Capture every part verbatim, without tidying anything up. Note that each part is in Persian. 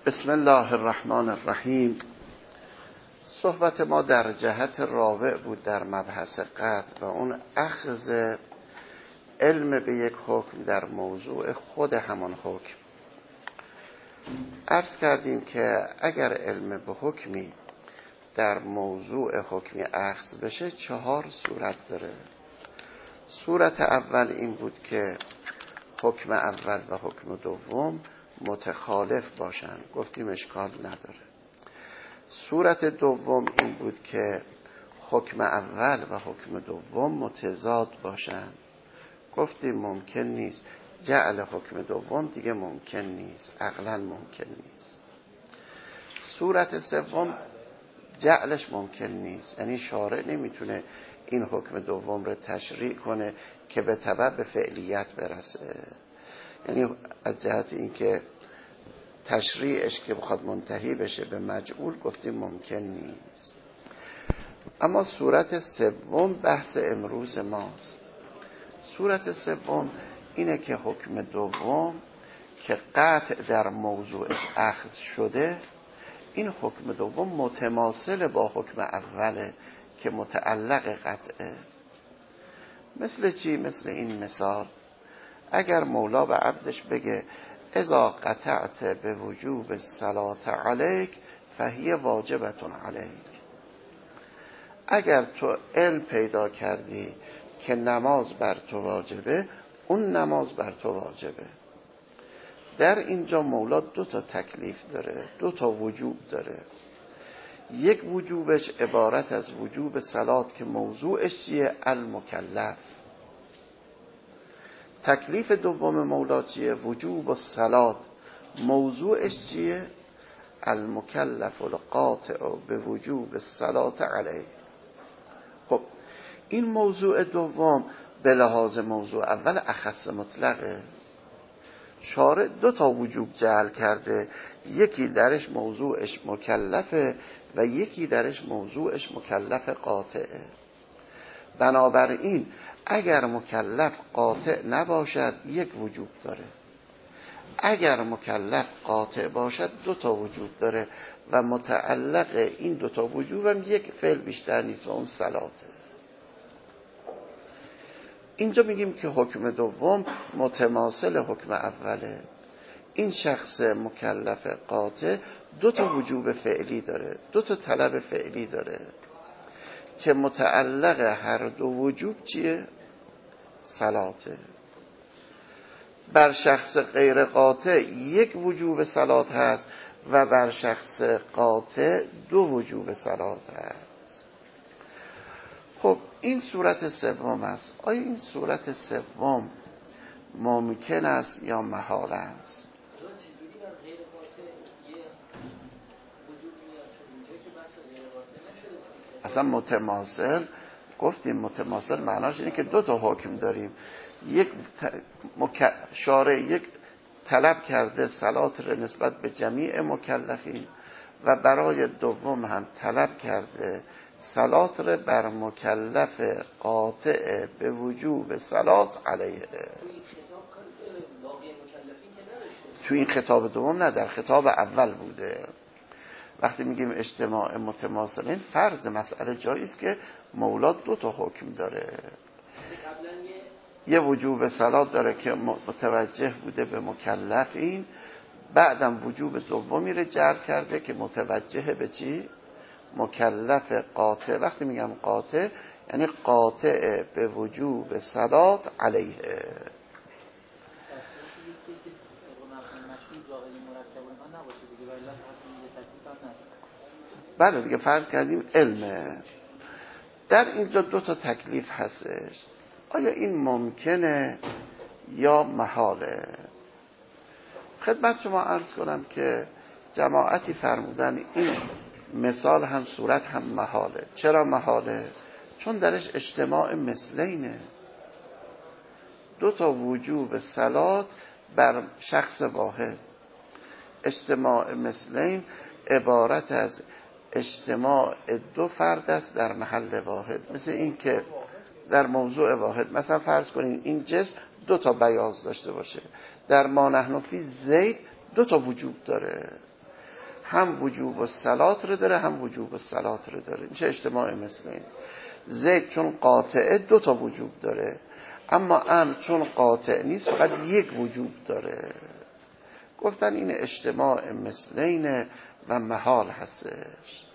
بسم الله الرحمن الرحیم. صحبت ما در جهت رابع بود در مبحث قطع و اون اخذ علم به یک حکم در موضوع خود همان حکم. عرض کردیم که اگر علم به حکمی در موضوع حکمی اخذ بشه چهار صورت داره. صورت اول این بود که حکم اول و حکم دوم متخالف باشن، گفتیم اشکال نداره. صورت دوم این بود که حکم اول و حکم دوم متضاد باشن، گفتیم ممکن نیست. جعل حکم دوم دیگه ممکن نیست، عقلا ممکن نیست. صورت سوم جعلش ممکن نیست، یعنی شارع نمیتونه این حکم دوم رو تشریع کنه که به تبع به فعلیت برسه، یعنی از جهت اینکه تشریعش که بخواد منتهی بشه به مجعول گفتیم ممکن نیست. اما صورت سوم بحث امروز ماست. صورت سوم اینه که حکم دوم که قطع در موضوعش اخذ شده، این حکم دوم متماثل با حکم اوله که متعلق قطعه. مثل چی؟ مثل این مثال، اگر مولا به عبدش بگه اذا قطعت به وجوب الصلاة علیک فهی واجبتون علیک، اگر تو علم پیدا کردی که نماز بر تو واجبه، اون نماز بر تو واجبه. در اینجا مولا دو تا تکلیف داره، دو تا وجوب داره. یک وجوبش عبارت از وجوب صلات که موضوعش چیه؟ المکلف. تکلیف دوم مولا چیه؟ وجوب الصلات، موضوعش چیه؟ المکلف القاطع به وجوب الصلات علیه. خب این موضوع دوم به لحاظ موضوع اول اخص مطلقه. شارع دو تا وجوب جعل کرده، یکی درش موضوعش مکلفه و یکی درش موضوعش مکلف قاطعه. بنابراین اگر مکلف قاطع نباشد یک وجوب داره، اگر مکلف قاطع باشد دو تا وجوب داره و متعلق این دو تا وجوب هم یک فعل بیشتر نیست و اون صلاته. اینجا میگیم که حکم دوم متماثل حکم اوله. این شخص مکلف قاطع دو تا وجوب فعلی داره، دو تا طلب فعلی داره که متعلق هر دو وجوب چیه؟ صلاته. بر شخص غیر قاطع یک وجوب صلات هست و بر شخص قاطع دو وجوب صلات هست. خب این صورت سوم است. آیا این صورت سوم ممکن است یا محال است؟ اصلا متماثل گفتیم، متماثل معناش اینه که دو تا حکم داریم. یک مک... شارع یک طلب کرده صلات را نسبت به جمیع مکلفین و برای دوم هم طلب کرده صلات را بر مکلف قاطع به وجوب صلات علیه. تو این خطاب دوم نه، در خطاب اول بوده. وقتی میگیم اجتماع متماثلین فرض مسئله جایی است که مولا دو تا حکم داره، یه وجوب صلات داره که متوجه بوده به مکلفین، بعدم وجوب دومی رو جعل کرده که متوجه به چی؟ مکلف قاطع. وقتی میگم قاطع یعنی قاطع به وجوب صلات علیه. بله دیگه فرض کردیم علمه. در اینجا دو تا تکلیف هستش. آیا این ممکنه یا محاله؟ خدمت شما عرض کنم که جماعتی فرمودن این مثال هم صورت هم محاله. چرا محاله؟ چون درش اجتماع مثلینه، دو تا وجوب صلات بر شخص واحد. اجتماع مثلین عبارت از اجتماع دو فرد است در محل واحد. مثل این که در موضوع واحد مثلا فرض کنین این جسم دو تا بیاض داشته باشه، در ما نحن فی زید دو تا وجوب داره. هم وجوب الصلات رو داره هم وجوب الصلات رو داره. میشه اجتماع مثل این. زید چون قاطعه دو تا وجوب داره، اما امر چون قاطع نیست فقط یک وجوب داره. گفتن این اجتماع مثلین و محال هستش.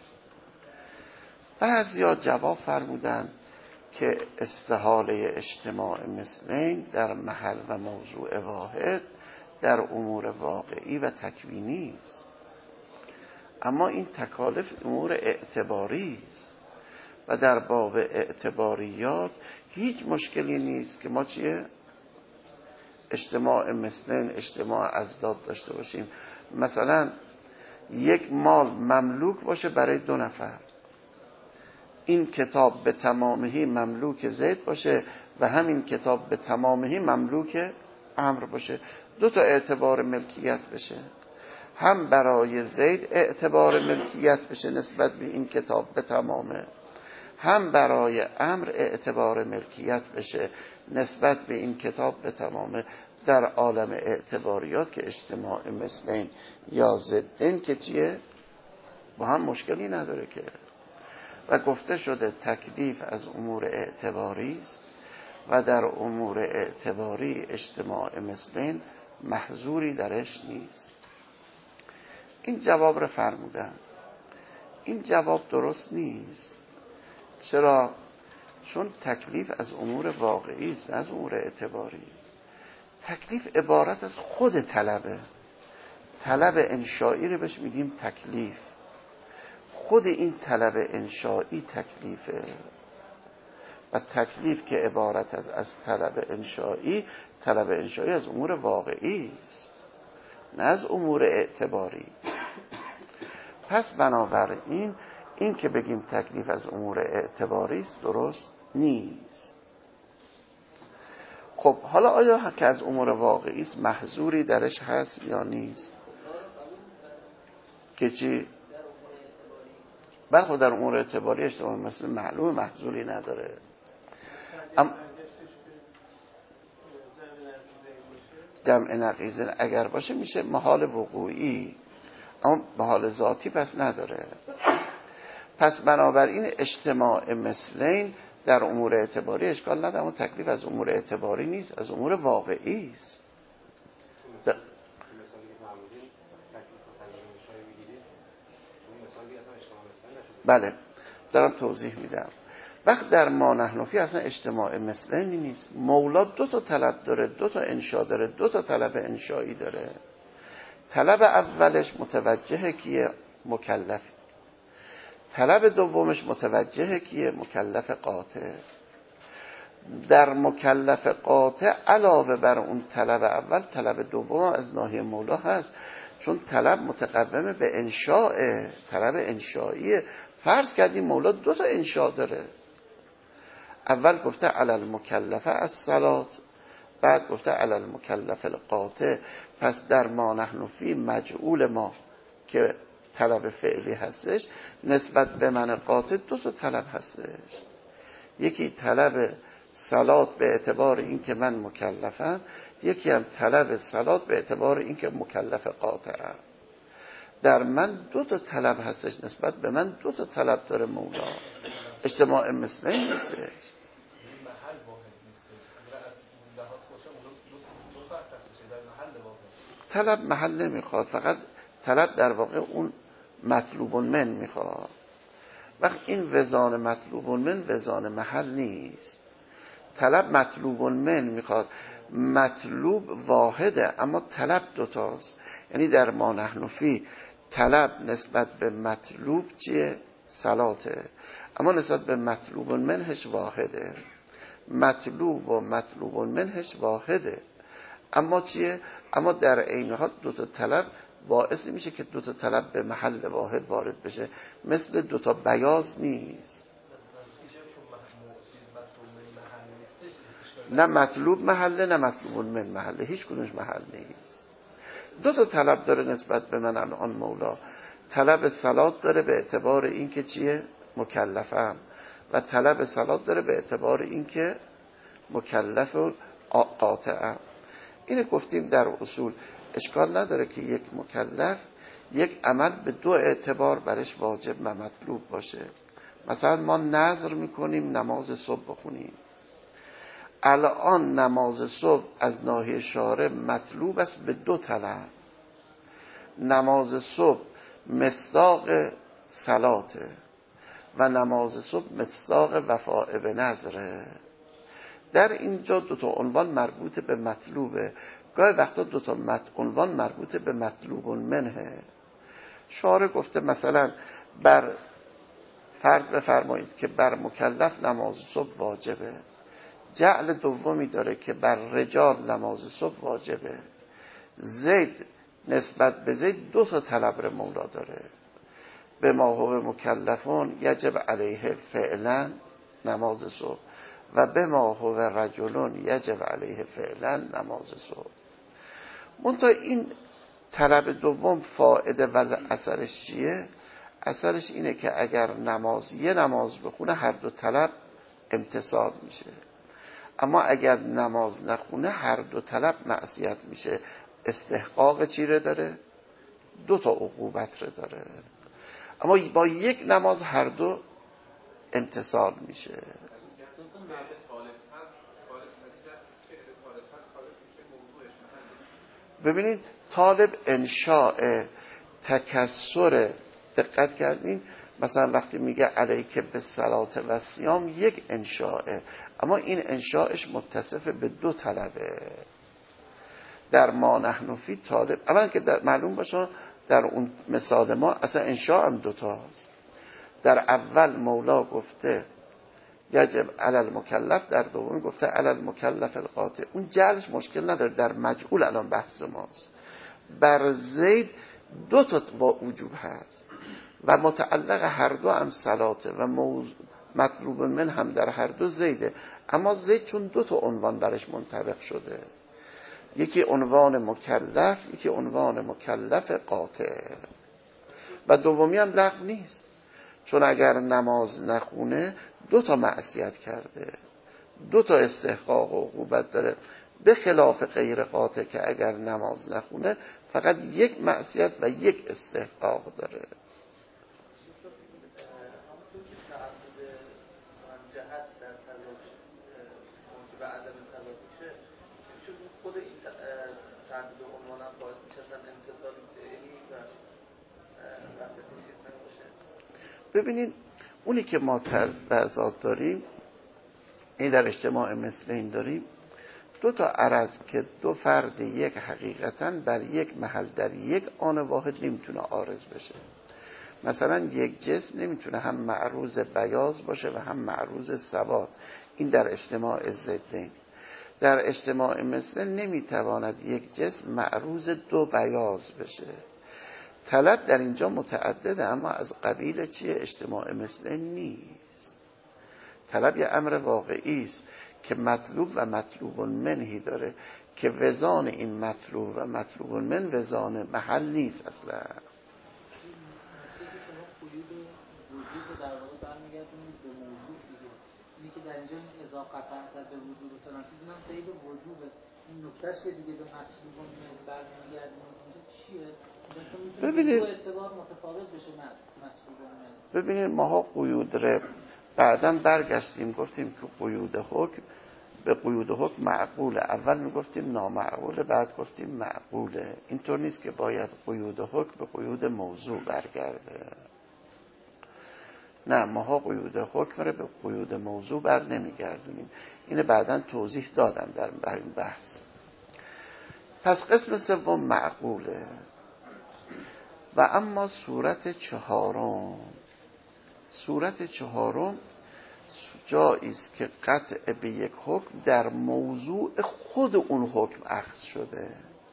بعضیا جواب فرمودن که استحاله اجتماع مثلین در محل و موضوع واحد در امور واقعی و تکوینی است، اما این تکالف امور اعتباری است و در باب اعتباریات هیچ مشکلی نیست که ما چیه؟ اجتماع مثلین، اجتماع ازداد داشته باشیم. مثلا یک مال مملوک باشه برای دو نفر، این کتاب به تمامهی مملوک زید باشه و همین کتاب به تمامهی مملوک عمرو باشه، دو تا اعتبار ملکیت بشه. هم برای زید اعتبار ملکیت بشه نسبت به این کتاب به تمامه، هم برای عمرو اعتبار ملکیت بشه نسبت به این کتاب به تمامه. در عالم اعتباریات که اجتماع مثلین یا ضدین که چیه؟ با هم مشکلی نداره که. و گفته شده تکلیف از امور اعتباری است و در امور اعتباری اجتماع مثلین محظوری درش نیست. این جواب رو فرمودن. این جواب درست نیست. چرا؟ چون تکلیف از امور واقعی است، از امور اعتباری. تکلیف عبارت از خود طلبه. طلب انشایی رو بهش میگیم تکلیف. خود این طلب انشایی تکلیفه و تکلیف که عبارت از از طلب انشایی، طلب انشایی از امور واقعی است نه از امور اعتباری. پس بنابراین این که بگیم تکلیف از امور اعتباری است درست نیست. خب حالا آیا که از امور واقعی است محظوری درش هست یا نیست؟ که چی؟ بلکه در امور اعتباری اجتماع مثل معلوم محظوری نداره. ام جمع نقیضه اگر باشه میشه محال وقوعی، اما محال ذاتی پس نداره. پس بنابراین اجتماع مثلین در امور اعتباری اشکال نداره، اما تکلیف از امور اعتباری نیست، از امور واقعی است. د... بله دارم توضیح میدم. وقت در ما نحن فی اصلا اجتماع مثلینی نیست. مولا دو تا طلب داره، دو تا انشا داره، دو تا طلب انشایی داره. طلب اولش متوجه کیه؟ مکلف. طلب دومش متوجه کیه؟ مکلف قاطع. در مکلف قاطع علاوه بر اون طلب اول طلب دوم از ناحیه مولا هست، چون طلب متقوم به انشاء، طلب انشاییه. فرض کردیم مولا دو تا انشاء داره. اول گفته علی المکلف الصلات، بعد گفته علی المکلف القاطع. پس در ما نحن فی مجعول ما که طلب فعلی هستش نسبت به من قاطع دو تا طلب هستش. یکی طلب صلات به اعتبار این که من مکلفم، یکی هم طلب صلات به اعتبار این که مکلف قاطعم. در من دو تا طلب هستش، نسبت به من دو تا طلب داره مولا. اجتماع مثلین نیستش. طلب محل نمیخواد، فقط طلب در واقع اون مطلوب من میخواد. وقت این وزان مطلوب من وزان محل نیست. طلب مطلوب من میخواد، مطلوب واحده اما طلب دوتاست. یعنی در ما نحن فی طلب نسبت به مطلوب چیه؟ صلاته، اما نسبت به مطلوب منهش واحده. مطلوب و مطلوب منهش واحده، اما چیه؟ اما در عین حال دو تا طلب باعث میشه که دو تا طلب به محل واحد وارد بشه، مثل دو تا بیاض نیست. نه مطلوب محله نه مطلوب من محله، هیچ کدومش محل نیست. دو تا طلب داره نسبت به من الان مولا. طلب صلات داره به اعتبار این که چیه؟ مکلفم، و طلب صلات داره به اعتبار این که مکلف و قاطعم. اینو گفتیم در اصول اشکال نداره که یک مکلف یک عمل به دو اعتبار برش واجب و مطلوب باشه. مثلا ما نذر میکنیم نماز صبح بخونیم. الان نماز صبح از ناحیه شارع مطلوب است به دو طلب. نماز صبح مصداق صلاته و نماز صبح مصداق وفاء به نذره. در اینجا دو تا عنوان مربوط به مطلوبه. گاهی وقتا دو تا عنوان مربوط به مطلوب منه. شارع گفته مثلا بر فرض بفرمایید که بر مکلف نماز صبح واجبه. جعل دومی داره که بر رجال نماز صبح واجبه. زید نسبت به زید دو تا طلب رو مولا داره. به ما هو مکلفون یجب علیه فعلا نماز صبح و به ما هو رجلون یجب علیه فعلا نماز صبح. منتها این طلب دوم فائده و اثرش چیه؟ اثرش اینه که اگر نماز یه نماز بخونه هر دو طلب امتصال میشه، اما اگر نماز نخونه هر دو طلب معصیت میشه. استحقاق چی رو داره؟ دو تا عقوبت رو داره. اما با یک نماز هر دو امتصال میشه. ببینید طالب انشاء تکسر، دقت کردین؟ مثلا وقتی میگه علیک به صلات و صیام یک انشاءه، اما این انشاءش متصف به دو طلبه. در ما نحن فی طالب، اولا که در معلوم باشه در اون مثال ما اصلا انشاء هم دوتاست. در اول مولا گفته یجب علی المکلف، در دوم گفته علی المکلف القاطع. اون جعلش مشکل نداره، در مجعول الان بحث ماست. بر زید دو تا با وجوب هست و متعلق هر دو هم صلاته و موضوع مطلوب من هم در هر دو زیده، اما زید چون دو تا عنوان برش منطبق شده، یکی عنوان مکلف یکی عنوان مکلف قاطع، و دومی هم لغو نیست، چون اگر نماز نخونه دو تا معصیت کرده، دو تا استحقاق و عقوبت داره، به خلاف غیر قاطع که اگر نماز نخونه فقط یک معصیت و یک استحقاق داره. خود این تعدد عنوان هم باعث میشه اصلا انتصال فعلی و رفت چیز نباشه. ببینید اونی که ما در ذات داریم، این در اجتماع مثل این داریم، دو تا عرض که دو فرد یک حقیقتاً بر یک محل در یک آن واحد نمیتونه عارض بشه. مثلا یک جسم نمیتونه هم معروض بیاض باشه و هم معروض سواد. این در اجتماع ضدین. در اجتماع مثل نمیتواند یک جسم معروض دو بیاض بشه. طلب در اینجا متعدده، اما از قبیل چیه؟ اجتماع مثل نیست. طلب یه امر واقعی است که مطلوب و مطلوب منهی داره که وزان این مطلوب و مطلوب من وزان محل نیست اصلا. در واقع برمیگردونید به موضوع دیگه. اینی که در اینجا اذا قطعت به وجود فلان چیز، اینم خیلی به وجوده. این نکتهش که دیگه به مطلوب برمیگردونید اونجا چیه؟ ببینید دو اعتبار متفاوت بشه مطلوب من. ببینید ماها قیود ره بعداً برگشتیم گفتیم که قیود حکم به قیود حکم معقوله. اول میگفتیم نامعقوله، بعد گفتیم معقوله. اینطور نیست که باید قیود حکم به قیود موضوع برگرده. نه، ماها قیود حکم رو به قیود موضوع بر نمیگردونیم. اینه بعداً توضیح دادم در این بحث. پس قسم سوم معقوله. و اما صورت چهارم، صورت چهارم جایی است که قطع به یک حکم در موضوع خود اون حکم اخذ شده.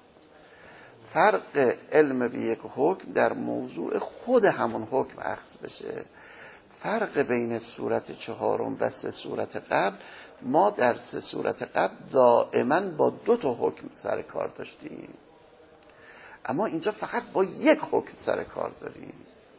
فرق علم به یک حکم در موضوع خود همون حکم اخذ بشه. فرق بین صورت چهارم و سه صورت قبل، ما در سه صورت قبل دائما با دو تا حکم سر کار داشتیم، اما اینجا فقط با یک حکم سر کار داریم.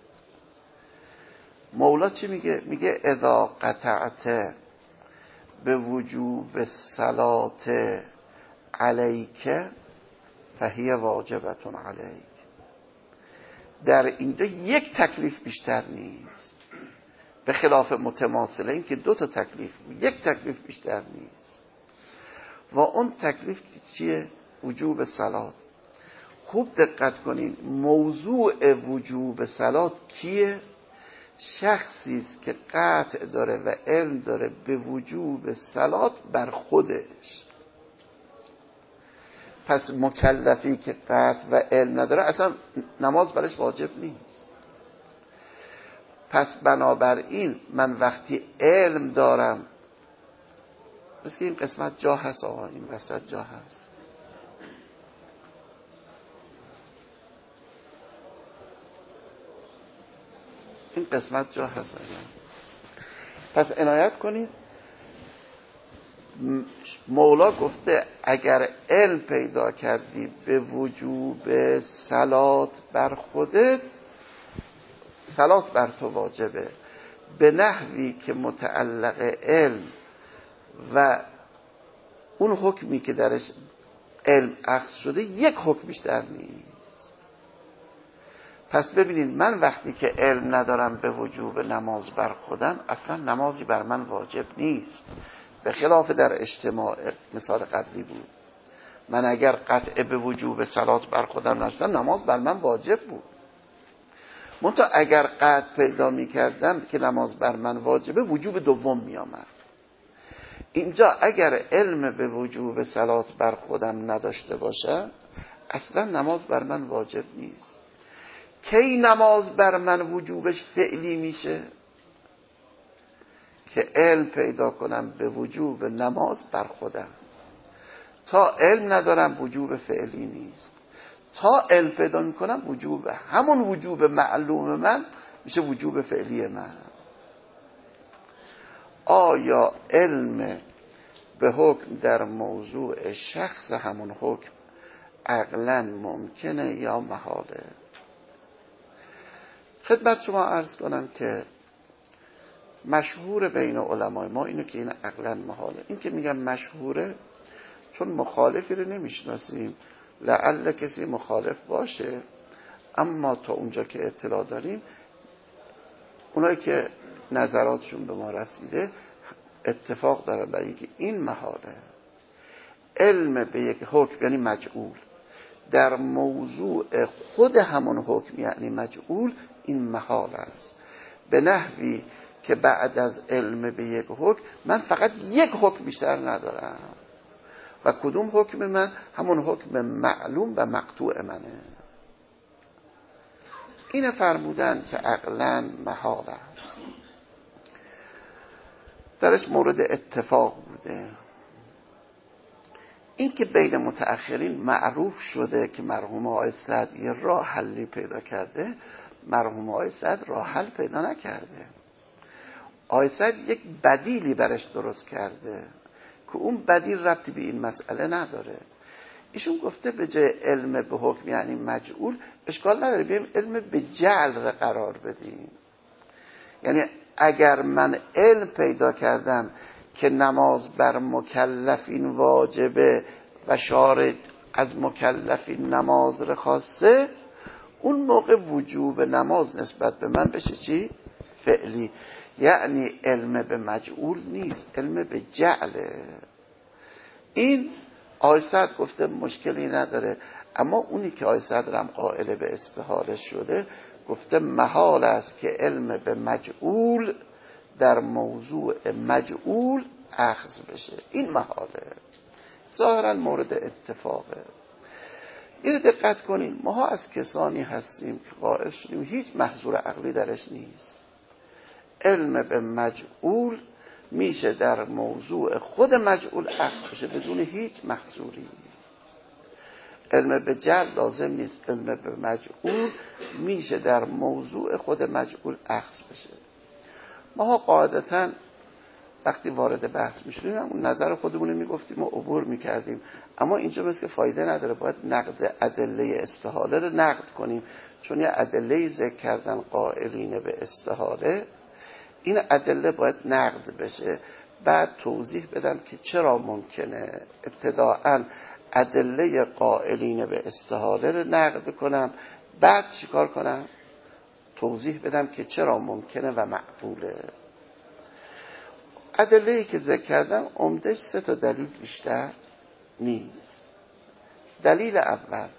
مولا چی میگه؟ میگه اذا قطعت به وجوب صلات علیک فهی واجبتون علیک. در اینجا یک تکلیف بیشتر نیست، به خلاف متماثله این که دو تا تکلیف، یک تکلیف بیشتر نیست. و اون تکلیف چیه؟ وجوب صلات. خوب دقت کنین، موضوع وجوب صلات کیه؟ شخصی است که قطع داره و علم داره به وجوب صلات بر خودش. پس مکلفی که قطع و علم نداره اصلا نماز برش واجب نیست. پس بنابراین من وقتی علم دارم، بس که این قسمت جا هست آقا، این وسط جا هست، این قسمت جا هست آقا. پس عنایت کنید، مولا گفته اگر علم پیدا کردی به وجوب صلات بر خودت، صلات بر تو واجبه، به نحوی که متعلق علم و اون حکمی که درش علم اخذ شده یک حکم بیشتر نیست. پس ببینید من وقتی که علم ندارم به وجوب نماز بر خودم، اصلا نمازی بر من واجب نیست، به خلاف در اجتماع مثال قبلی بود. من اگر قطع به وجوب صلات بر خودم نشدم، نماز بر من واجب بود. منتها اگر قطع پیدا می کردم که نماز بر من واجبه، وجوب دوم می آمد. اینجا اگر علم به وجوب صلات بر خودم نداشته باشم، اصلا نماز بر من واجب نیست. کی نماز بر من وجوبش فعلی میشه؟ که علم پیدا کنم به وجوب نماز بر خودم. تا علم ندارم وجوب فعلی نیست. تا علم پیدا میکنم وجوب، همون وجوب معلوم من میشه وجوب فعلی من. آیا علم به حکم در موضوع شخص همون حکم عقلاً ممکنه یا محاله؟ خدمت شما عرض کنم که مشهور بین علمای ما اینه که این عقلاً محاله. این که میگم مشهوره چون مخالفی رو نمیشناسیم، لعل کسی مخالف باشه، اما تا اونجا که اطلاع داریم اونایی که نظراتشون به ما رسیده اتفاق دارن برای اینکه این محاله. علم به یک حکم یعنی مجعول در موضوع خود همون حکم یعنی مجعول، این محال است، به نحوی که بعد از علم به یک حکم من فقط یک حکم بیشتر ندارم و کدوم حکم من؟ همون حکم معلوم و مقطوع منه. این فرمودن که عقلاً محال است، درش مورد اتفاق بوده. این که بین متأخرین معروف شده که مرحوم آقای سعد یه راه حلی پیدا کرده، مرحوم آقای سعد راه حل پیدا نکرده. آقای سعد یک بدیلی برش درست کرده که اون بدیل ربطی به این مسئله نداره. ایشون گفته به جای علم به حکم یعنی مجعول، اشکال نداره بیایم علم به جعل قرار بدیم. یعنی اگر من علم پیدا کردم که نماز بر مکلفین واجبه و شارع از مکلفین نماز رو خواسته، اون موقع وجوب نماز نسبت به من بشه چی؟ فعلی. یعنی علم به مجعول نیست، علم به جعله. این آقای سعد گفته مشکلی نداره، اما اونی که آقای سعد هم قائل به استحاله شده گفته محال است که علم به مجعول در موضوع مجعول اخذ بشه. این محاله، ظاهرا مورد اتفاقه. این دقت کنین، ما از کسانی هستیم که قائل شدیم هیچ محظور عقلی درش نیست. علم به مجعول میشه در موضوع خود مجعول اخذ بشه بدون هیچ محظوری. علم به جعل لازم نیست، علم به مجعول میشه در موضوع خود مجعول اخذ بشه. ما قاعدتاً وقتی وارد بحث میشیم اون نظر خودمون رو میگفتیم و عبور میکردیم، اما اینجا مثل که فایده نداره، باید نقد ادله استحاله رو نقد کنیم، چون یه ادله ذکر کردن قائلین به استحاله، این ادله باید نقد بشه، بعد توضیح بدم که چرا ممکنه ابتداءً ادله قائلین به استحاله رو نقد کنم، بعد چیکار کنم؟ توضیح بدم که چرا ممکنه و معقوله. ادله‌ای که ذکر کردم عمدش سه تا دلیل بیشتر نیست. دلیل اول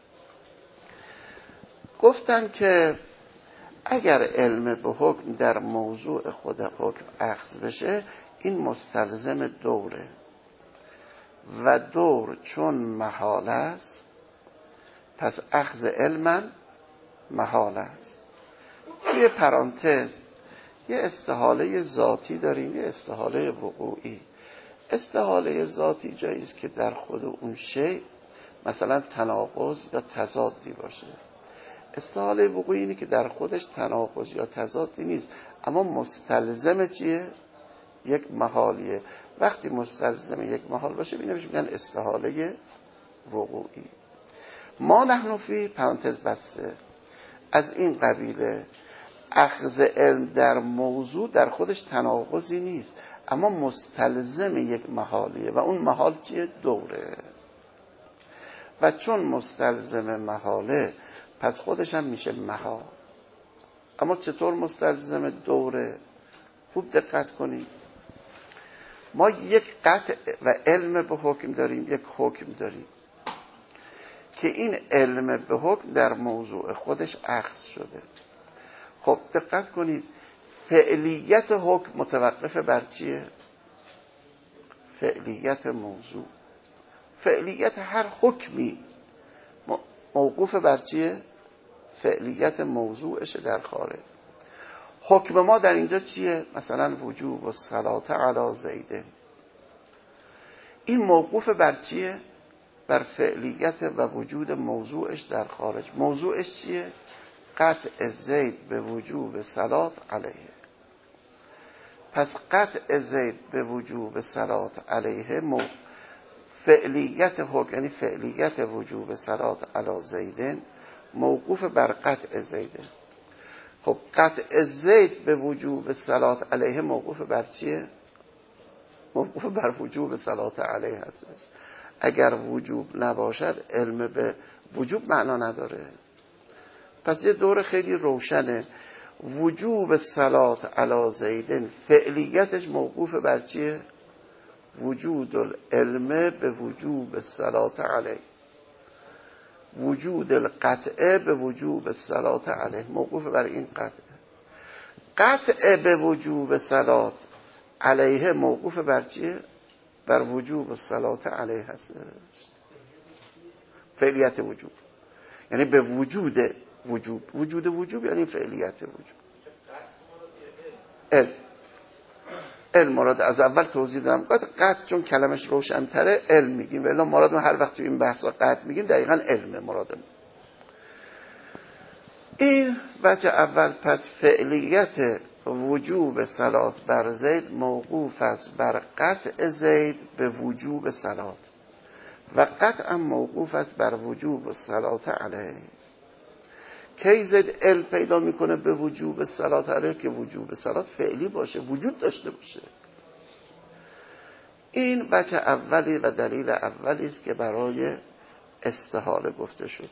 گفتن که اگر علم به حکم در موضوع خود حکم اخذ بشه این مستلزم دوره و دور چون محال است پس اخذ علم محال است. توی پرانتز یه استحاله ذاتی داریم، یه استحاله وقوعی. استحاله ذاتی جاییست که در خود اون شی مثلا تناقض یا تضادی باشه. استحاله وقوعی اینه که در خودش تناقض یا تضادی نیست اما مستلزم چیه؟ یک محالیه. وقتی مستلزم یک محال باشه بینه بهش میگن استحاله وقوعی. ما نحن فی پرانتز بسته از این قبیله اخذ علم در موضوع در خودش تناقضی نیست اما مستلزم یک محالیه و اون محال چیه؟ دوره. و چون مستلزم محاله پس خودش هم میشه محال. اما چطور مستلزم دوره؟ خوب دقت کنید. ما یک قطع و علم به حکم داریم، یک حکم داریم که این علم به حکم در موضوع خودش اخذ شده. خب دقت کنید، فعلیت حکم متوقف بر چیه؟ فعلیت موضوع. فعلیت هر حکمی موقوف بر چیه؟ فعلیت موضوعش در خارج. حکم ما در اینجا چیه؟ مثلا وجوب الصلاة علی زید. این موقوف بر چیه؟ بر فعلیت و وجود موضوعش در خارج. موضوعش چیه؟ قطع زید به وجوب صلاة علیه. پس قطع زید به وجوب صلاة علیه مو فعلیت حکم، یعنی فعلیت وجوب صلاة علی زید موقوف بر قطع زید. خب قطع زید به وجوب صلاة علیه موقوف بر چیه؟ موقوف بر وجوب صلاة علیه هستش. اگر وجوب نباشد علم به وجوب معنا نداره. پس یه دور خیلی روشنه. وجوب صلاة علی زید فعلیتش موقوف بر چیه؟ وجود العلم به وجوب صلاة علیه. وجود القطعه به وجوب صلاة علیه موقوف بر این قطعه. قطعه به وجوب صلاة علیه موقوف بر چیه؟ بر وجوب صلاة علیه هستش. فعلیت وجوب یعنی به وجود وجوب. وجود وجوب یعنی فعلیت وجوب. علم علم مراد از اول توضیح دادم. قطع چون کلمش روشن‌تره علم میگیم، ولی مراد ما هر وقت تو این بحثا قطع میگیم دقیقاً علم مراد ما. این وجه اول. پس فعلیت وجوب صلات بر زید موقوف است بر قطع زید به وجوب صلات و قطعا موقوف است بر وجوب صلات علیه. کی زید علم پیدا میکنه به وجوب صلات علیه؟ که وجوب صلات فعلی باشه، وجود داشته باشه. این وجه اولی و دلیل اولی است که برای استحاله گفته شده.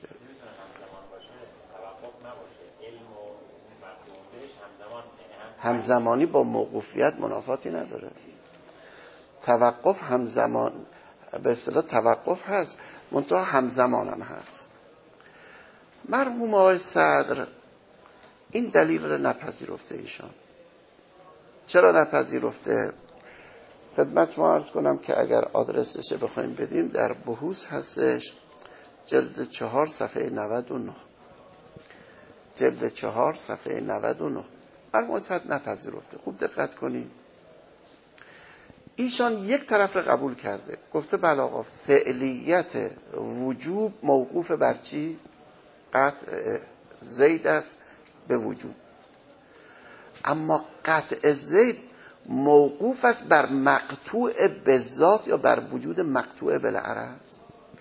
همزمانی با موقوفیت منافاتی نداره. توقف همزمان به اصطلاح توقف هست، منتها همزمان هم هست. مرحوم آقای صدر این دلیل رو نپذیرفته. ایشان چرا نپذیرفته؟ خدمت ما عرض کنم که اگر آدرسش بخوایم بدیم در بحوث هستش، جلد چهار صفحه نود و نه. جلد چهار صفحه نود و نه. مرحوم صدر نپذیرفته. خوب دقت کنید. ایشان یک طرف رو قبول کرده، گفته بله آقا فعلیت وجوب موقوف بر چی؟ قطع زید است به وجوب. اما قطع زید موقوف است بر مقطوع به ذات یا بر وجود مقطوع بالعرض.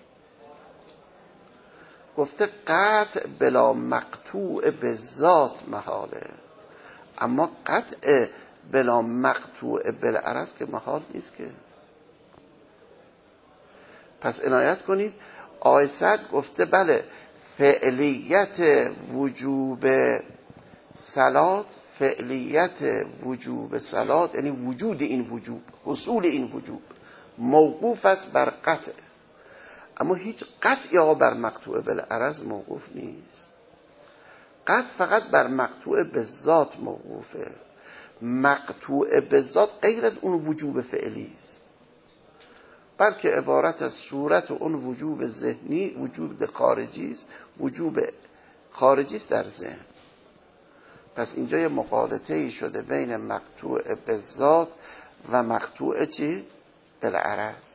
گفته قطع بلا مقطوع به ذات محاله، اما قطع بلا مقطوع بالعرض که محال نیست که. پس عنایت کنید آقای سعد گفته بله فعلیت وجوب صلات، فعلیت وجوب صلات یعنی وجود این وجوب، حصول این وجوب موقوف است بر قطع، اما هیچ قطعی آقا بر مقطوع بالعرض موقوف نیست. قطع فقط بر مقطوع به ذات موقوفه. مقطوع به ذات غیر از اون وجوب فعلی است، بلکه عبارت از صورت اون وجوب ذهنی، وجوب خارجی است، وجوب خارجی است در ذهن. پس اینجا یه مقالطه ای شده بین مقطوع به ذات و مقطوع چی؟ بالعرض.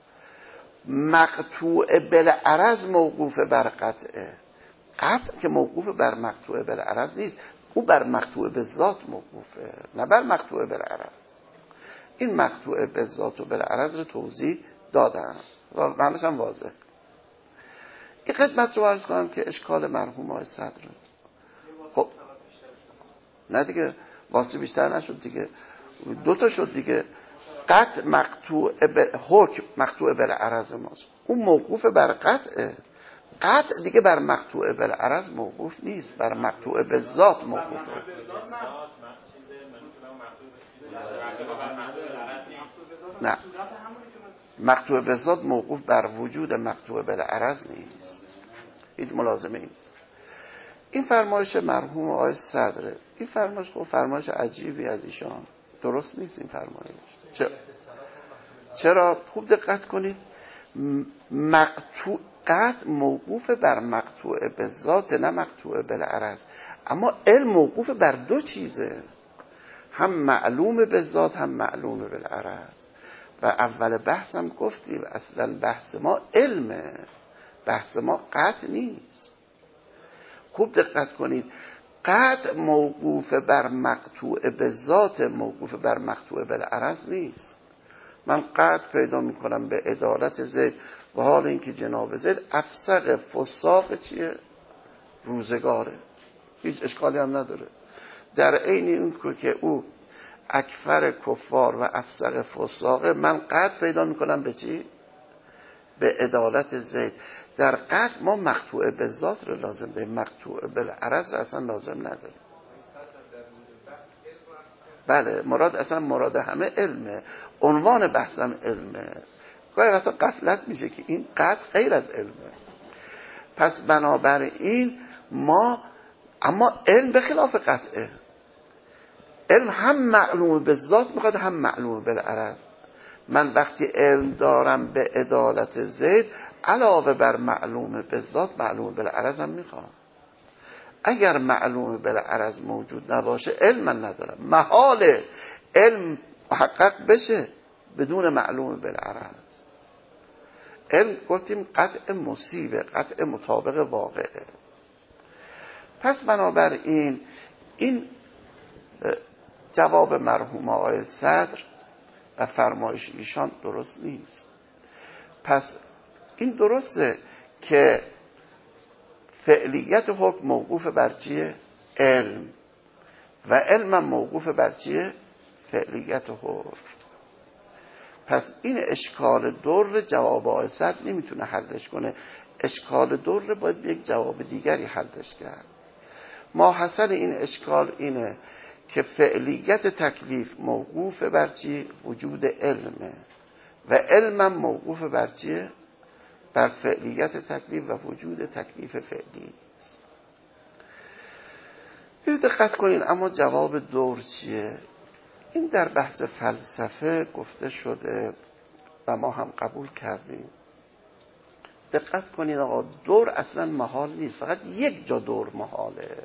مقطوع بالعرض موقوف بر قطعه، قطع که موقوف بر مقطوع بالعرض نیست، او بر مقطوع به ذات موقوفه، نه بر مقطوع بالعرض. این مقطوع به ذات و بالعرض رو توضیح دادم و معنیش هم واضح. این خدمت رو عرض کنم که اشکال مرحوم آقای صدر خب نه دیگه واسه بیشتر نشد دیگه، دو تا شد دیگه. قطع مقطوع به حکم مقطوع بالعرض ماست، اون موقوف بر قطعه. قطع دیگه بر مقطوع بالعرض موقوف نیست، بر مقطوع به ذات موقوفه. نه، مقطوع به ذات موقوف بر وجود مقطوع بالعرض نیست، هیچ ملازمه این نیست. این فرمایش مرحوم آقای صدره، این فرمایش خب فرمایش عجیبی از ایشان، درست نیست این فرمایش. چرا؟ چرا؟ خوب دقت کنید، مقطوع قطع موقوف بر مقطوع به ذات نه مقطوع بالعرض، اما علم موقوف بر دو چیزه، هم معلوم به ذات هم معلوم بالعرض. و اول بحث هم گفتیم اصلا بحث ما علمه، بحث ما قطع نیست. خوب دقت کنید، قطع موقوف بر مقطوع به ذات، موقوف بر مقطوع بالعرض نیست. من قطع پیدا میکنم به عدالت زید و حال اینکه جناب زید افسق فساق چیه؟ روزگاره، هیچ اشکالی هم نداره. در عین اون که او اکفر کفار و افسق فساق، من قطع پیدا میکنم به چی؟ به عدالت زید. در قطع ما مقطوع به ذات رو لازم داریم، مقطوع بالعرض رو اصلا لازم نداریم. بله، مراد اصلا مراد همه علمه، عنوان بحثم علمه. گاهی وقتا غفلت میشه که این قطع غیر از علمه. پس بنابراین ما، اما علم به خلاف قطعه، علم هم معلوم به ذات میخواد هم معلوم بالعرض. من وقتی علم دارم به عدالت زید، علاوه بر معلوم به ذات معلوم بالعرض هم میخوام. اگر معلوم بالعرض موجود نباشه علم من ندارم. محال علم محقق بشه بدون معلوم بالعرض. علم گفتیم قطع مصیبه، قطع مطابق واقعه. پس بنابراین این جواب مرحوم آقای صدر و فرمایش ایشان درست نیست. پس این درسته که فعلیت حکم موقوف بر چیه؟ علم. و علم موقوف بر چیه؟ فعلیت حکم. پس این اشکال در جواب آقای صدر نمیتونه حلش کنه. اشکال در باید به یک جواب دیگری حلش کرد. ماحصل این اشکال اینه که فعلیت تکلیف موقوف بر چی؟ وجود علمه و علمم موقوف بر چیه؟ بر فعلیت تکلیف و وجود تکلیف فعلی است. این دقت کنین. اما جواب دور چیه؟ این در بحث فلسفه گفته شده و ما هم قبول کردیم. دقت کنین آقا، دور اصلا محال نیست، فقط یک جا دور محاله،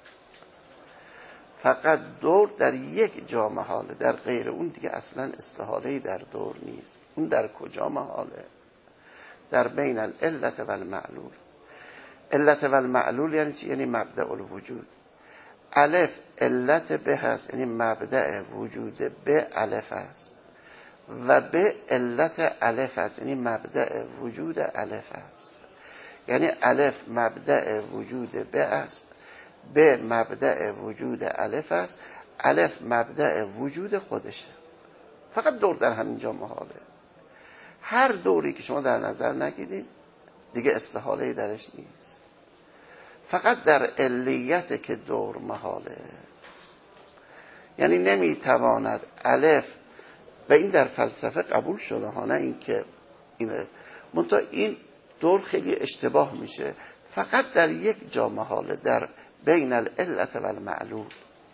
فقط دور در یک جا محاله، در غیر اون دیگه اصلا استحاله‌ای در دور نیست. اون در کجا محاله؟ در بین العلت و المعلول. علت و المعلول یعنی چی؟ یعنی مبدأ الوجود. الف علت به هست، یعنی مبدأ وجود به الف است، و به علت الف است، یعنی مبدأ وجود الف است. یعنی الف مبدأ وجود به است، به مبدأ وجود الف است، الف مبدأ وجود خودشه. فقط دور در همینجا محاله. هر دوری که شما در نظر نگیرید دیگه استحاله درش نیست. فقط در علیت که دور محاله، یعنی نمیتواند الف، و این در فلسفه قبول شده ها، نه این که اینه منتها این دور خیلی اشتباه میشه. فقط در یک جا محاله، در بین العلت و المعلول.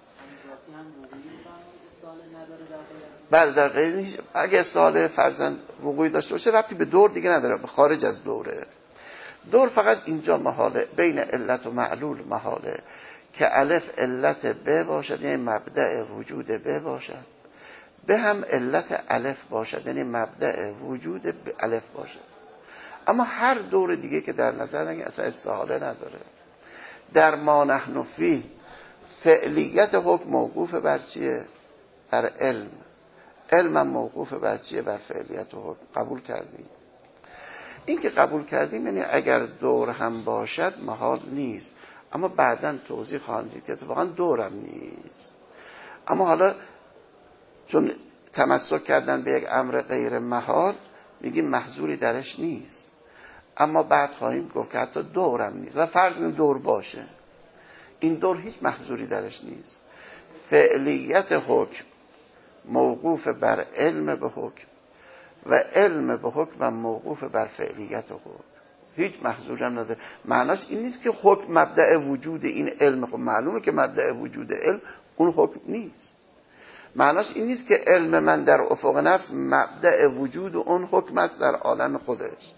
بله در غیر، اگه استحاله فرضاً وقوعی داشته باشه ربطی به دور دیگه نداره، به خارج از دوره. دور فقط اینجا محاله، بین علت و معلول محاله، که الف علت ب باشد یعنی مبدأ وجود ب باشد، به هم علت الف باشد یعنی مبدأ وجود ب الف باشد. اما هر دور دیگه که در نظر نگیرید اصلا استحاله نداره. در ما نحن فیه فعلیت حکم موقوف بر چیه؟ بر علم. علم موقوف بر چیه؟ بر فعلیت حکم. قبول کردیم. این که قبول کردیم یعنی اگر دور هم باشد محال نیست، اما بعداً توضیح خواهم دید که اتفاقاً دورم نیست. اما حالا چون تمسک کردن به یک امر غیر محال میگیم محظوری درش نیست، اما بعد خواهیم گفت که حتی دورم نیست و فرض کنیم دور باشه، این دور هیچ محظوری درش نیست. فعلیت حکم موقوف بر علم به حکم و علم به حکم موقوف بر فعلیت حکم، هیچ محظوری هم نداره. معناش این نیست که حکم مبدأ وجود این علم، خب معلومه که مبدأ وجود علم اون حکم نیست. معناش این نیست که علم من در افق نفس مبدأ وجود اون حکم است در عالم خودش.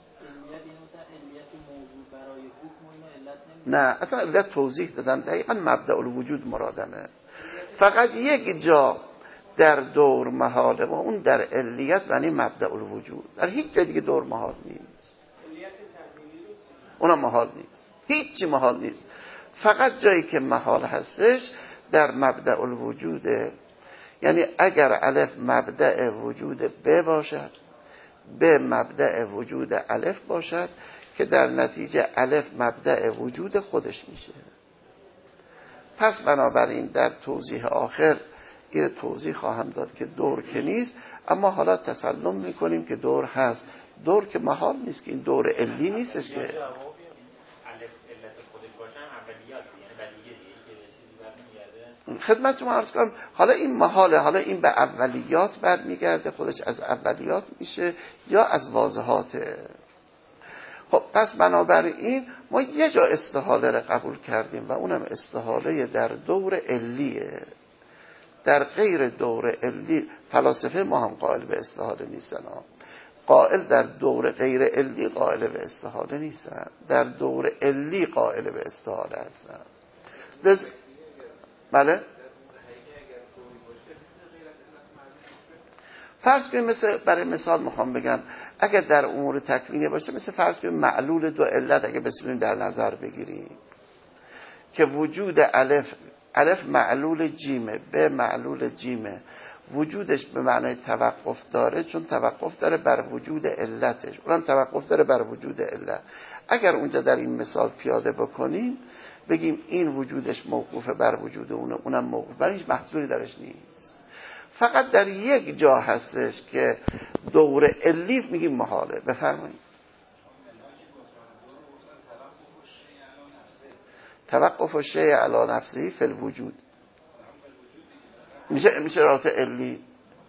نه اصلا علت توضیح دادم، دقیقا مبدأ الوجود مرادمه. فقط یک جا در دور محاله و اون در علیت یعنی مبدأ الوجود، در هیچ جا دیگه دور محال نیست، اونم محال نیست، هیچی محال نیست. فقط جایی که محال هستش در مبدأ الوجوده، یعنی اگر الف مبدأ وجود ب باشد، ب مبدأ وجود الف باشد که در نتیجه الف مبدأ وجود خودش میشه. پس بنابراین در توضیح آخر این توضیح خواهم داد که دور که نیست، اما حالا تسلم میکنیم که دور هست. دور که محال نیست، که این دور علی نیستش که خدمت شما عرض کنم. حالا این محاله، حالا این به اولیات برمیگرده، خودش از اولیات میشه یا از واضحاته. خب پس بنابراین ما یه جا استحاله رو قبول کردیم و اونم استحاله در دور علیه. در غیر دور علی فلاسفه ما هم قائل به استحاله نیستن، قائل در دور غیر علی قائل به استحاله نیستن، در دور علی قائل به استحاله هستن. لذ... بله فرض کنیم مثل برای مثال میخوام بگم اگر در امور تکوینی باشه، مثل فرض کنیم معلول دو علت اگه بسیاریم در نظر بگیریم که وجود الف، الف معلول جیمه، به معلول جیمه، وجودش به معنای توقف داره چون توقف داره بر وجود علتش، اونم توقف داره بر وجود علت. اگر اونجا در این مثال پیاده بکنیم بگیم این وجودش موقوف بر وجود اونه، اونم موقوف بر، هیچ محظوری درش نیست. فقط در یک جا هستش که دور علی میگیم محاله. بفرمایید. توقف الشیء علی نفسه فی الوجود میشه میشه رابطه علی.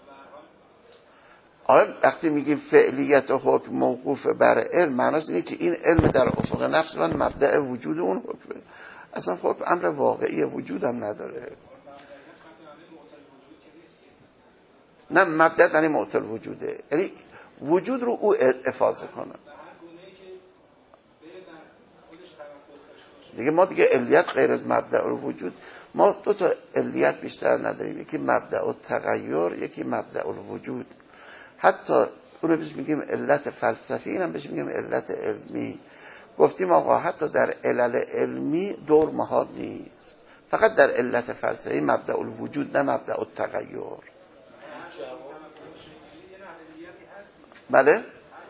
آیا وقتی میگیم فعلیت و حکم موقوف بر علم، معناش اینه که این علم در افق نفس من مبدأ وجود اون حکمه. اصلا حکم امر واقعی وجود هم نداره. نه مبدأ یعنی معطل وجوده، یعنی وجود رو او افاضه کنه دیگه. ما دیگه علیت غیر از مبدأ الوجود، ما دو تا علیت بیشتر نداریم، یکی مبدأ التغیر، یکی مبدأ الوجود. حتی اون رو بهش میگیم علت فلسفی، اینم بهش میگیم علت علمی. گفتیم آقا حتی در علل علمی دور محال نیست، فقط در علت فلسفی مبدأ الوجود نه مبدأ التغیر. بله؟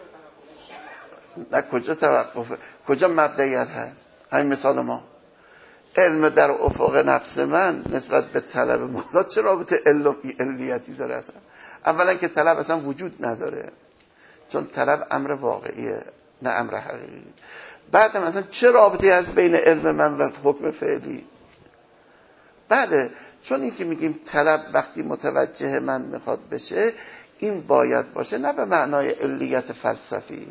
نه کجا توقف، کجا مبدئیت هست؟ همین مثال ما علم در افق نفس من نسبت به طلب مولا چه رابطه علیتی داره؟ اصلا اولا که طلب اصلا وجود نداره، چون طلب امر واقعیه نه امر حقیقی. بعد مثلا چه رابطی هست بین علم من و حکم فعلی؟ بله، چون این که میگیم طلب وقتی متوجه من میخواد بشه، این باید باشه نه به معنای علیت فلسفی.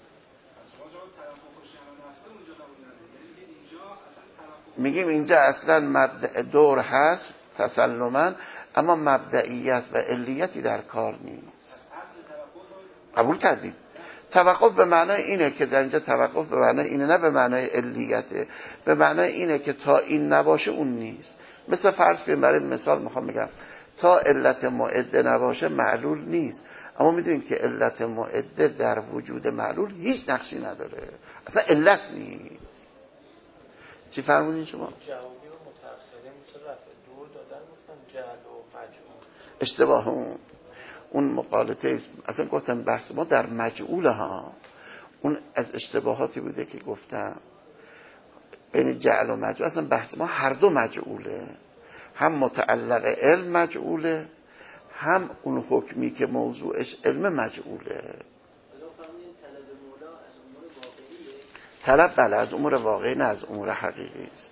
میگیم اینجا اصلا مبدأ دور هست تسلما، اما مبدئیت و علیتی در کار نیست. قبول کردیم. توقف به معنای اینه که در اینجا توقف به معنای اینه، نه به معنای علیته، به معنای اینه که تا این نباشه اون نیست. مثل فرض کنیم، برای مثال میخوام بگم تا علت معده نباشه معلول نیست، اما میدونیم که علت معده در وجود معلول هیچ نقشی نداره، اصلا علت نیست. چی فرمودین شما؟ جوابی و متأخره مثل رفع دور دادن گفتن جعل و مجعول. اشتباه اون اون مقالطه است. اصلا گفتم بحث ما در مجعول ها، اون از اشتباهاتی بوده که گفتم بین جعل و مجعول. اصلا بحث ما هر دو مجعوله، هم متعلق علم مجعوله، هم اون حکمی که موضوعش علم مجعوله. طلب بله از امور واقعی، نه از امور حقیقی است.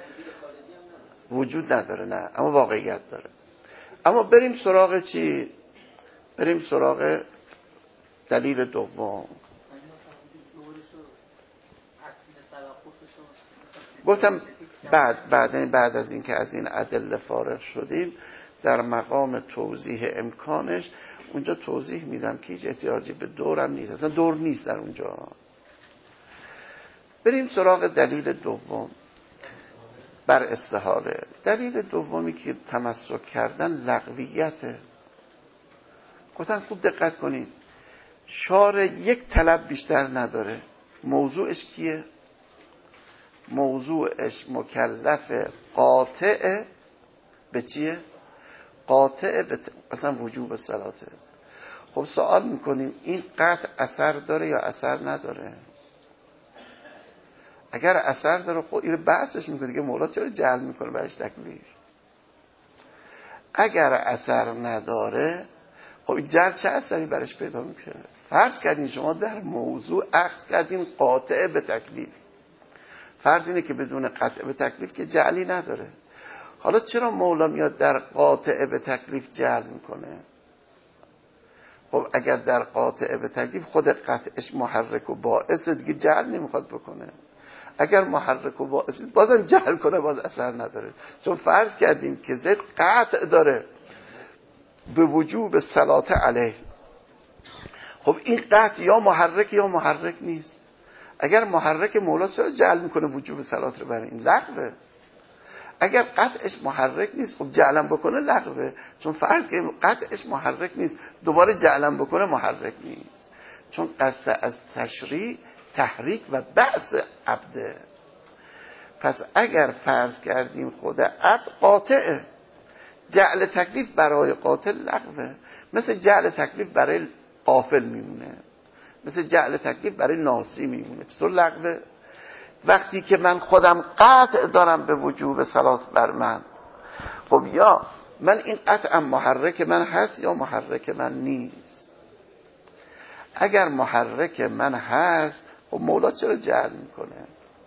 وجود نداره نه، اما واقعیت داره. اما بریم سراغ چی؟ بریم سراغ دلیل دوم. گفتم بعد بعد بعد از این که از این ادله فارغ شدیم، در مقام توضیح امکانش اونجا توضیح میدم که هیچ احتیاجی به دورم نیست، اصلا دور نیست در اونجا. بریم سراغ دلیل دوم بر استحاله. دلیل دومی که تمسک کردن لغویته. گفتن خوب دقت کنید، شارع یک طلب بیشتر نداره. موضوعش کیه؟ موضوعش مکلف قاطع به چیه؟ قاطع به مثلا وجوب صلاته. خب سوال میکنیم این قطع اثر داره یا اثر نداره؟ اگر اثر داره خب این بحثش میکنه که مولا چرا جعل میکنه برش تکلیف. اگر اثر نداره خب این جعل چه اثری برش پیدا میکنه؟ فرض کردین شما در موضوع اخذ کردین قاطع به تکلیف، فرض اینه که بدون قطع به تکلیف که جعلی نداره. حالا چرا مولا میاد در قاطع به تکلیف جعل میکنه؟ خب اگر در قاطع به تکلیف خود قطعش محرک و باعث، دیگه جعل نمیخواد بکنه. اگر محرک و باعث بازم جعل کنه باز اثر نداره، چون فرض کردیم که زید قطع داره به وجوب صلات علیه. خب این قطع یا محرک یا محرک نیست. اگر محرک مولا چرا جعل میکنه وجوب صلات رو برای این؟ لغوه. اگر قطعش محرک نیست خب جعلم بکنه لغوه، چون فرض که قطعش محرک نیست دوباره جعلم بکنه محرک نیست، چون قصد از تشریع تحریک و بعث عبده. پس اگر فرض کردیم خود عبد قاطعه، جعل تکلیف برای قاطع لغوه، مثل جعل تکلیف برای غافل میمونه، مثل جعل تکلیف برای ناسی میمونه. چطور لغوه؟ وقتی که من خودم قطع دارم به وجوب صلات بر من، خب یا من این قطعم محرک من هست یا محرک من نیست. اگر محرک من هست خب مولا چرا جعل میکنه؟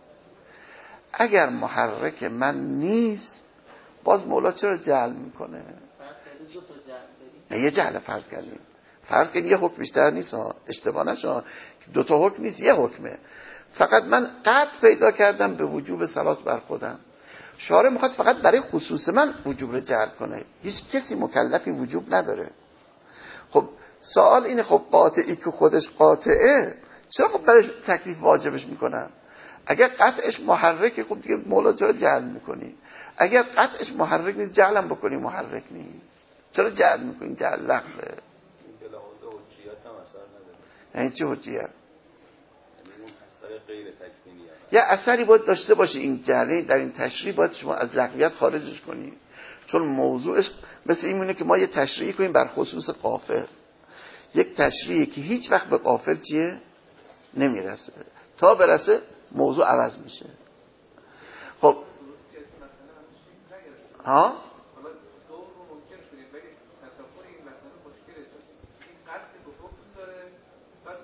اگر محرک من نیست باز مولا چرا جعل میکنه؟ نه یه جعل فرض کردیم، فرض کردیم یه حکم بیشتر نیست، اشتباه نشه، دو تا حکم نیست یه حکمه. فقط من قطع پیدا کردم به وجوب صلات بر خودم، شارع میخواد فقط برای خصوص من وجوب رو جعل کنه، هیچ کسی مکلفی وجوب نداره. خب سوال اینه، خب قاطعی که خودش قاطعه چرا خب برای تکلیف واجبش میکنن؟ اگر قطعش محرکه خب دیگه مولا چرا جعل میکنی؟ اگر قطعش محرک نیست جعلم بکنی محرک نیست، چرا جعل میکنی؟ جعل لغوه. این به لحاظ حجیت هم اثر نداره. یعنی چی حجیت؟ اثر غیر تکوینی یه اثری باید داشته باشه این جعل. در این تشریح باید شما از لغویت خارجش کنی، چون موضوعش مثل این مونه که ما یه تشریحی کنیم بر خصوص غافل، یک تشریحی که هیچ وقت به غافل چیه نمیرسه، تا برسه موضوع عوض میشه. خب ها بعد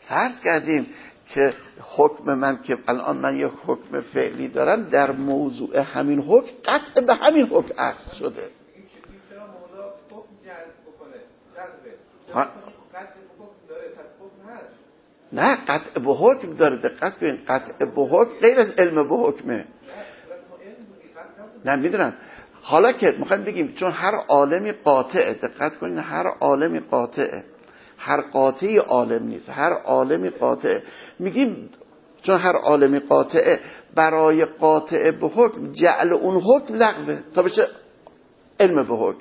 فرض کردیم که حکم من که الان من یک حکم فعلی دارم در موضوع همین حکم قطع به همین حکم اخذ شده. چرا مولا حکم جلب بکنه؟ جلبه. ها؟ قطع به حکم داره، پس حکم هست. نه قطع به حکم داره. دقت کنین، قطع به حکم غیر از علم به حکمه. نه میدونم. حالا که میخوایم بگیم چون هر عالمی قاطعه، دقت کنین، هر عالمی قاطعه، هر قاطعی عالم نیست، هر عالمی قاطعه. میگیم چون هر عالمی قاطعه، برای قاطعه به حکم جعل اون حکم لغوه تا بشه علم به حکم.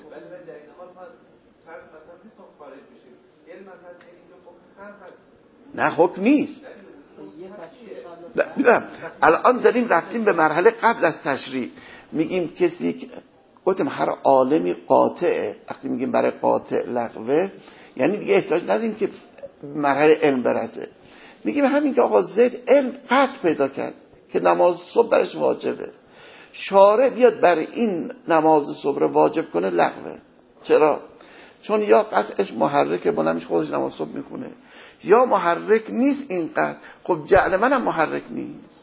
نه حکم نیست. میدونم الان داریم رفتیم به مرحله قبل از تشریع. میگیم کسی که گفتم هر عالمی قاطعه، وقتی میگیم برای قاطع لغوه یعنی دیگه احتیاج نداریم که مرحله علم برسه. میگیم همین که آقا زید علم قطع پیدا کرد که نماز صبح برش واجبه، شارع بیاد برای این نماز صبح رو واجب کنه لغوه. چرا؟ چون یا قطعش محرکه، بلندش خودش نماز صبح میخونه، یا محرک نیست این قطع. خب جعل منم محرک نیست.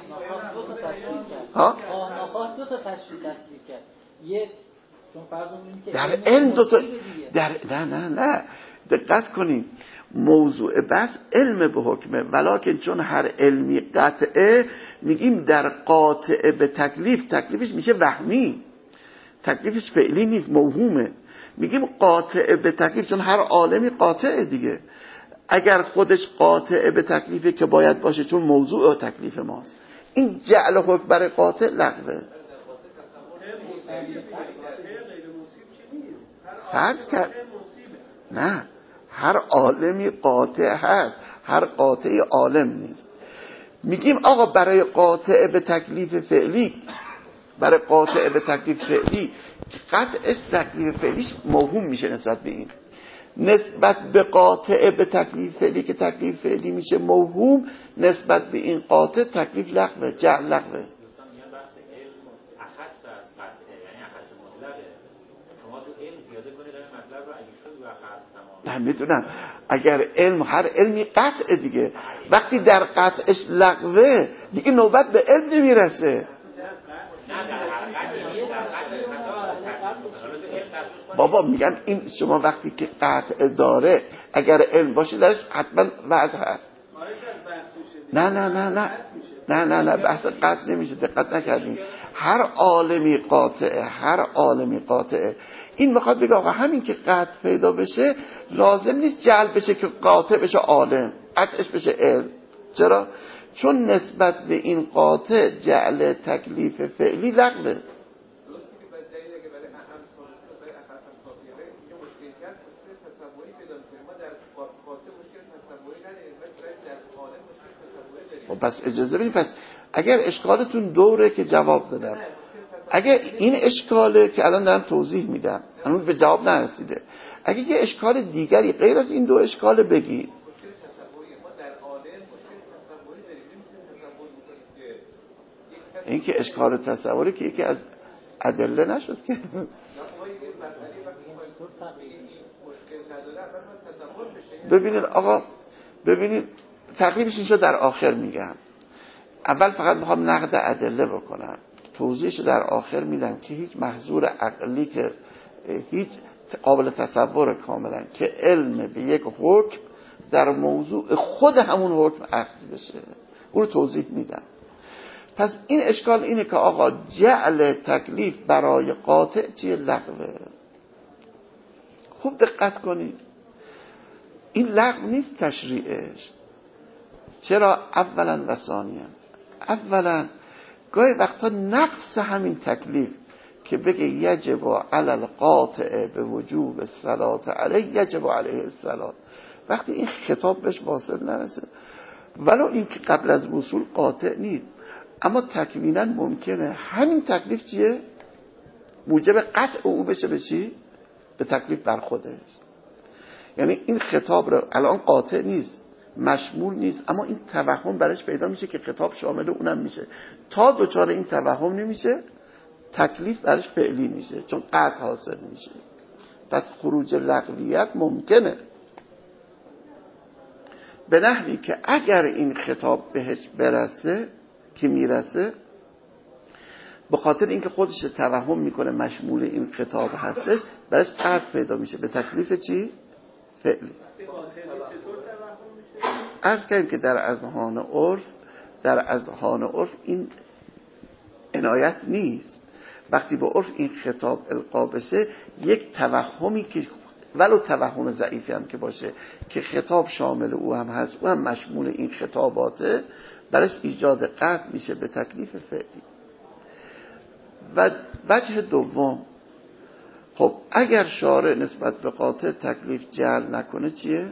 ها؟ آنها دو تا تشریح تصویر کرد. یک چون فرض کنیم که در علم دو تا در نه نه نه دقت کنیم، موضوع بس علم به حکمه، ولکن چون هر علمی قطعه میگیم در قاطعه به تکلیف، تکلیفش میشه وهمی، تکلیفش فعلی نیست، موهومه. میگیم قاطعه به تکلیف چون هر عالمی قاطعه دیگه. اگر خودش قاطعه به تکلیفه که باید باشه چون موضوع و تکلیف ماست. این جعل حکم برای قاطع لغوه. فرض کرد نه، هر عالمی قاطع هست، هر قاطعی عالم نیست. میگیم آقا برای قاطع به تکلیف فعلی، برای قاطع به تکلیف فعلی قطعش تکلیف فعلیش موهوم میشه نسبت به این، نسبت به قاطع به تکلیف فعلی که تکلیف فعلی میشه موهوم، نسبت به این قاطع تکلیف لغوه، جعل لغوه. نه میدونم اگر علم، هر علمی قطع دیگه، وقتی در قطعش لغوه دیگه نوبت به علم نمیرسه. بابا میگم این شما وقتی که قطع داره اگر علم باشه درش حتما وضع هست. نه نه نه نه نه نه نه بحث قطع نمیشه، دقت نکردیم. هر عالمی قاطعه، هر عالمی قاطعه. این میخواد بگه آقا همین که قطع پیدا بشه لازم نیست جعل بشه که قاطع بشه عالم، قطعش بشه علم. چرا؟ چون نسبت به این قاطع جعل تکلیف فعلی لغوه. پس اجازه بدید، پس اگر اشکالتون دوره که جواب دادم، اگر این اشکاله که الان دارم توضیح میدم هنوز به جواب نرسیده، اگر یه اشکال دیگری غیر از این دو اشکال بگید. این که اشکال تصوری که یکی از ادله نشد که ببینید آقا، ببینید تقریبش اینجا در آخر میگم. اول فقط میخوام نقد ادله بکنم، توضیحش در آخر میدم که هیچ محظور عقلی که هیچ قابل تصور کاملا که علم به یک حکم در موضوع خود همون حکم اخذ بشه، اون رو توضیح میدم. پس این اشکال اینه که آقا جعل تکلیف برای قاطع چیه؟ لغوه. خوب دقت کنید، این لغو نیست تشریعش. چرا؟ اولا و ثانیا، اولا گاهی وقتا نفس همین تکلیف که بگه یجب علی القاطع به وجوب الصلاة علیه یجب علیه الصلاة، وقتی این خطاب بهش واصل نرسه، ولو این که قبل از وصول قاطع نیست، اما تکوینا ممکنه همین تکلیف چیه؟ موجب قطع او بشه به چی؟ به تکلیف بر خودش. یعنی این خطاب رو الان قاطع نیست، مشمول نیست، اما این توهم برش پیدا میشه که خطاب شامل اونم میشه. تا دوچار این توهم نمیشه تکلیف برش فعلی میشه، چون قطع حاصل میشه. پس خروج لغویت ممکنه. به نحوی که اگر این خطاب بهش برسه که میرسه، به خاطر اینکه خودش توهم میکنه مشمول این خطاب هستش، برش قطع پیدا میشه به تکلیف چی؟ فعلی. عرض کردیم که در اذهان عرف در اذهان عرف این عنایت نیست. وقتی به عرف این خطاب القا بشه، یک توهمی که ولو توهم ضعیفی هم که باشه که خطاب شامل او هم هست، او هم مشمول این خطاباته، برش ایجاد قطع میشه به تکلیف فعلی. و وجه دوم، خب اگر شارع نسبت به قاطع تکلیف جعل نکنه چیه؟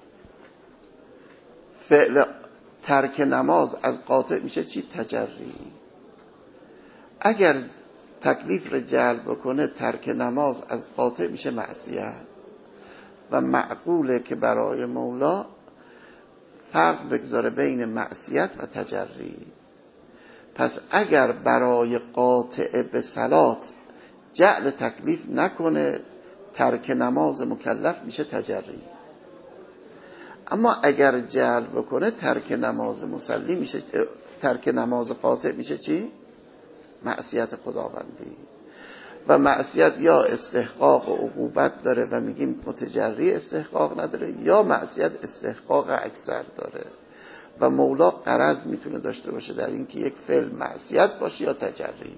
فعل ترک نماز از قاطع میشه چی؟ تجری. اگر تکلیف رو جعل بکنه ترک نماز از قاطع میشه معصیت. و معقوله که برای مولا فرق بگذاره بین معصیت و تجری. پس اگر برای قاطع به صلات جعل تکلیف نکنه، ترک نماز مکلف میشه تجری. اما اگر جعل بکنه ترک نماز مصلی میشه، ترک نماز قاطع میشه چی؟ معصیت خداوندی. و معصیت یا استحقاق و عقوبت داره و میگیم متجری استحقاق نداره، یا معصیت استحقاق اکثر داره و مولا غرض میتونه داشته باشه در این که یک فعل معصیت باشه یا تجری.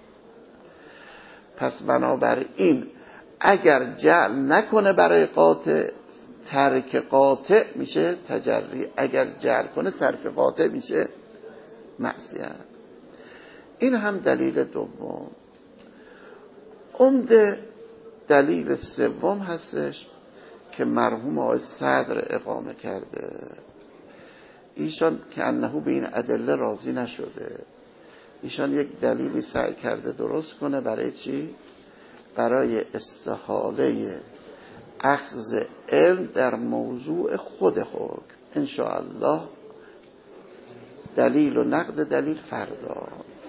پس بنابراین اگر جعل نکنه برای قاطع، ترک قاطع میشه تجری. اگر جعل کنه ترک قاطع میشه معصیت. این هم دلیل دوم. عمده دلیل سوم هستش که مرحوم آقای صدر اقامه کرده. ایشان که انهو به این ادله راضی نشده، ایشان یک دلیلی سعی کرده درست کنه. برای چی؟ برای استحاله اخذ علم در موضوع خود حکم. انشاءالله دلیل و نقد دلیل فردا.